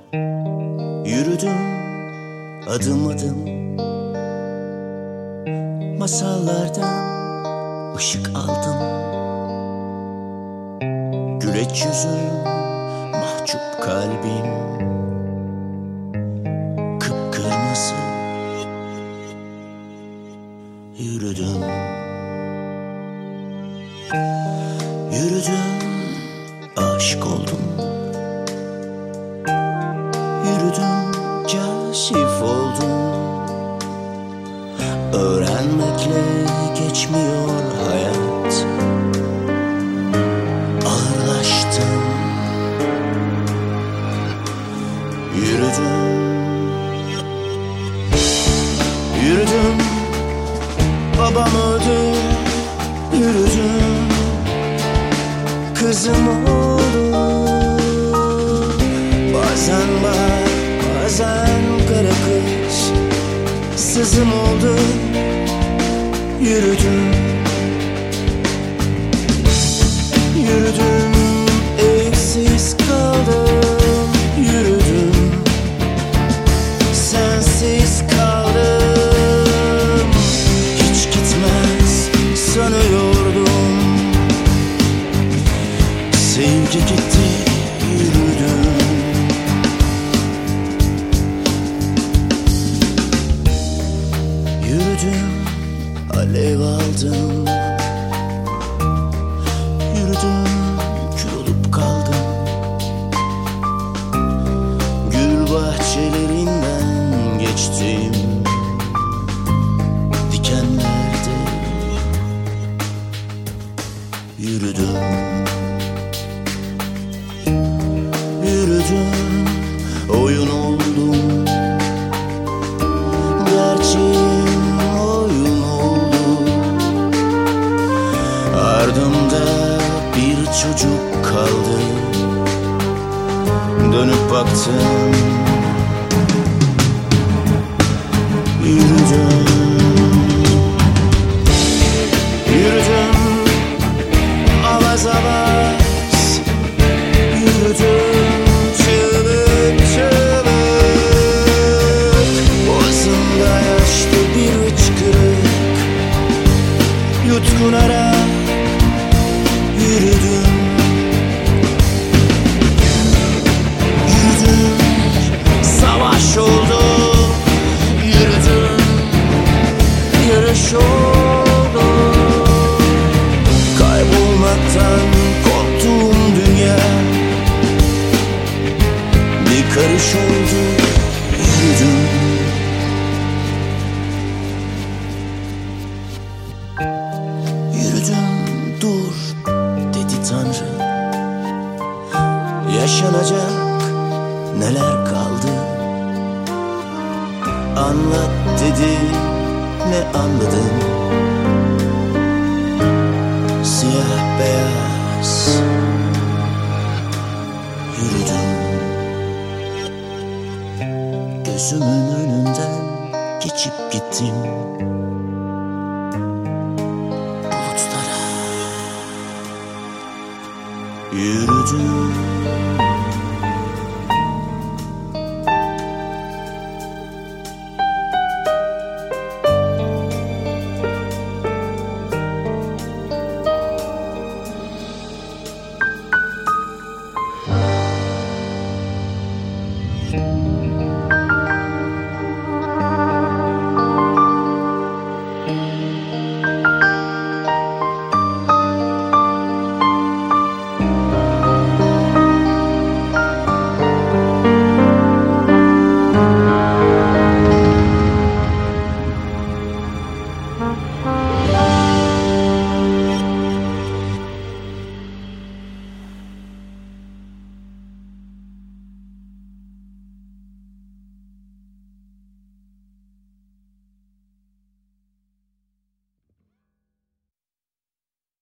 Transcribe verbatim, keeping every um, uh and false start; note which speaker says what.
Speaker 1: Yürüdüm adım adım, masallardan ışık aldım. Güleç yüzüm, mahcup kalbim, kıpkırmızı. Yürüdüm, yürüdüm, aşık oldum. Yürüdüm, kaşif oldum. Öğrenmekle geçmiyor hayat. Ağırlaştım. Yürüdüm, yürüdüm, babam öldü. Yürüdüm, kızım oldu. Bazen bahar, bazen kara kış, sızım oldu. Yürüdüm, yürüdüm, eksiz kaldım. Yürüdüm, sensiz kaldım. Hiç gitmez sanıyordum, sevgi gitti. Yürüdüm, yürüdüm, alev aldım. Yürüdüm, kül olup kaldım. Gül bahçelerinden geçtim, dikenlerde. Yürüdüm, yürüdüm, oyun oldum. Gerçeğim oyun oldu. Ardımda bir çocuk kaldı. Dönüp baktım. Yürüdüm, yürüdüm, avaz avaz. Yürüdüm, çığlık çığlık. Boğazımda yaşlı bir hıçkırık. Yutkunarak yürüdüm, yürüdüm, savaş oldu. Yürüdüm, yarış oldu. Kaybolmaktan korktuğum dünya bir karış oldu. Yürüdüm, yürüdüm, dur dedi Tanrı. Yaşanacak neler kaldı? Anlat dedi, ne anladın? Siyah beyaz. Yürüdüm, gözümün önünden geçip gittim. Bulutlara yürüdüm.